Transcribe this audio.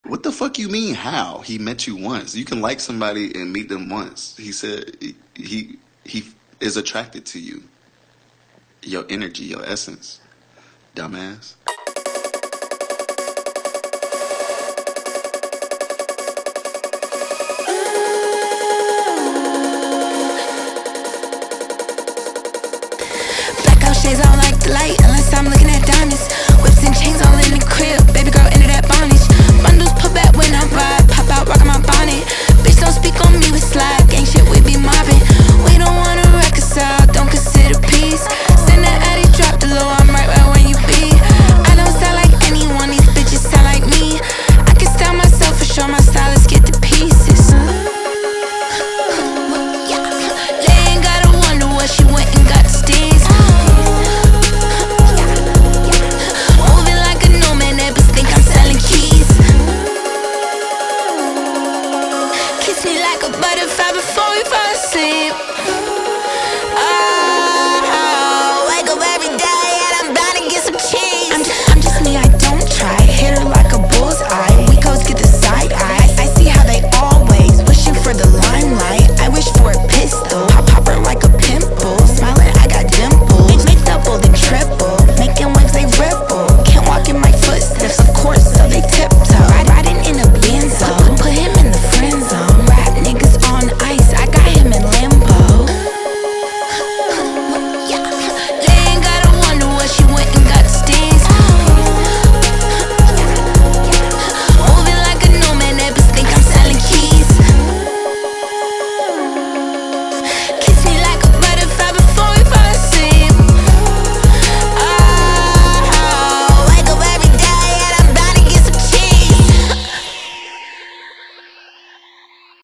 What the fuck you mean? How he met you once? You can like somebody and meet them once. He said he is attracted to you, your energy, your essence, dumbass. Blackout shades, I don't like the light.